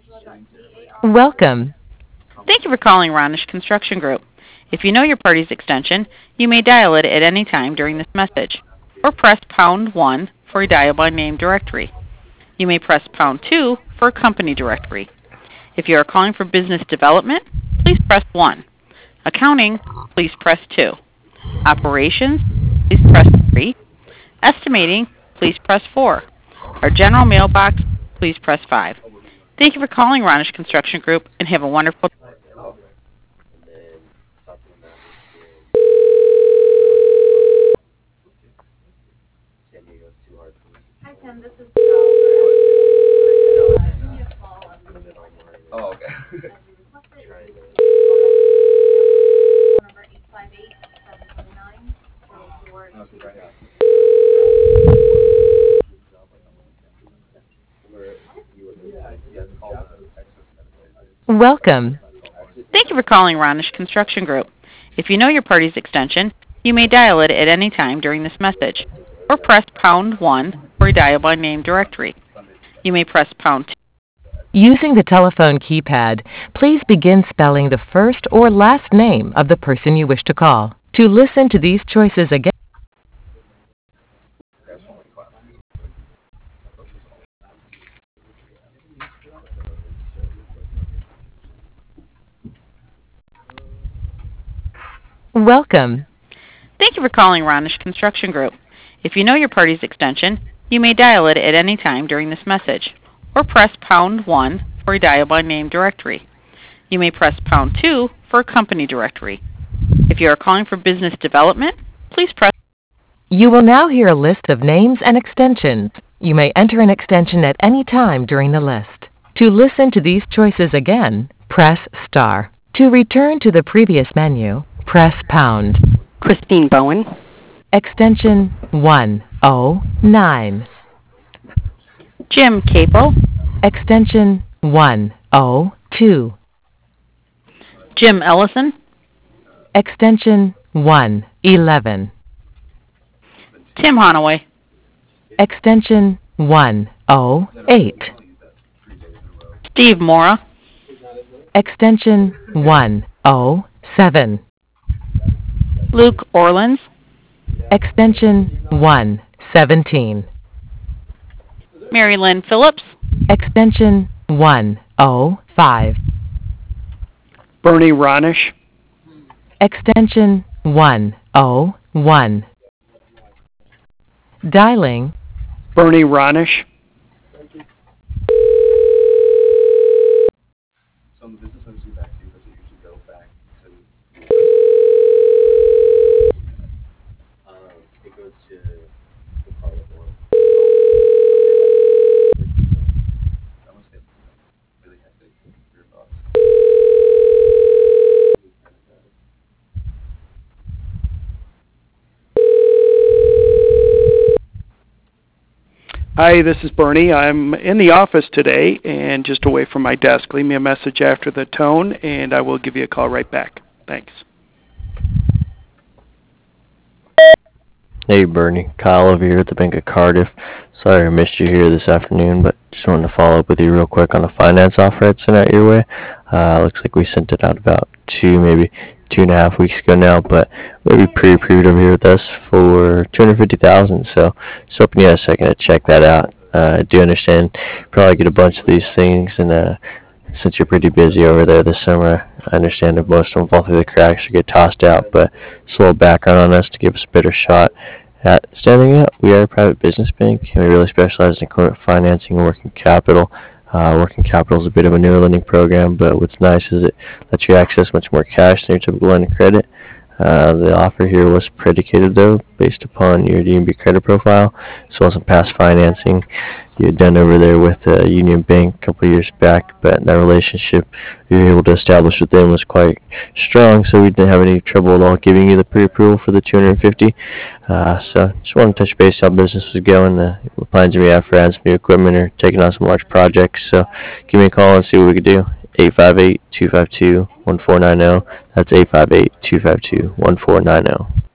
Welcome. Thank you for calling Ronish Construction Group. If you know your party's extension, you may dial it at any time during this message, or press pound 1 for a dial by name directory. You may press pound 2 for a company directory. If you are calling for business development, please press 1. Accounting, please press 2. Operations, please press 3. Estimating, please press 4. Our general mailbox, please press 5. Thank you for calling Ronish Construction Group and have a wonderful Oh, okay. Welcome. Thank you for calling Ronish Construction Group. If you know your party's extension, you may dial it at any time during this message, or press pound 1 for a dial by name directory. You may press pound 2. Using the telephone keypad, please begin spelling the first or last name of the person you wish to call. To listen to these choices again, welcome. Thank you for calling Ronish Construction Group. If you know your party's extension, you may dial it at any time during this message, or press pound 1 for a dial by name directory. You may press pound 2 for a company directory. If you are calling for business development, please press. You will now hear a list of names and extensions. You may enter an extension at any time during the list. To listen to these choices again, press star. To return to the previous menu, press pound. Christine Bowen. Extension 109. Jim Capo, Extension 102. Jim Ellison, Extension 111. Tim Honaway, Extension 108. Steve Mora, Extension 107. Luke Orleans, Extension 117. Mary Lynn Phillips, Extension 105. Bernie Ronish. Extension 101. Dialing Bernie Ronish. Some of the business owners do back to, but usually go back to. It goes to the private one. That must get really hectic. Your thoughts? Hi, this is Bernie. I'm in the office today and just away from my desk. Leave me a message after the tone, and I will give you a call right back. Thanks. Hey Bernie, Kyle over here at the Bank of Cardiff. Sorry I missed you here this afternoon, but just wanted to follow up with you real quick on a finance offer I'd sent out your way. Looks like we sent it out about maybe 2.5 weeks ago now, but maybe pre-approved over here with us for $250,000. So just hoping you had a second to check that out. I do understand you probably get a bunch of these things, and since you're pretty busy over there this summer, I understand that most of them fall through the cracks or get tossed out, but just a little background on us to give us a better shot at standing out. We are a private business bank, and we really specialize in equipment financing and working capital. Working capital is a bit of a newer lending program, but what's nice is it lets you access much more cash than your typical line of credit. The offer here was predicated, though, based upon your DNB credit profile, as well as some past financing you had done over there with Union Bank a couple of years back, but that relationship you were able to establish with them was quite strong, so we didn't have any trouble at all giving you the pre-approval for the 250. So just wanted to touch base how business was going, what plans you may have for adding some new equipment or taking on some large projects. So give me a call and see what we could do. 858-252-1490. That's 858-252-1490.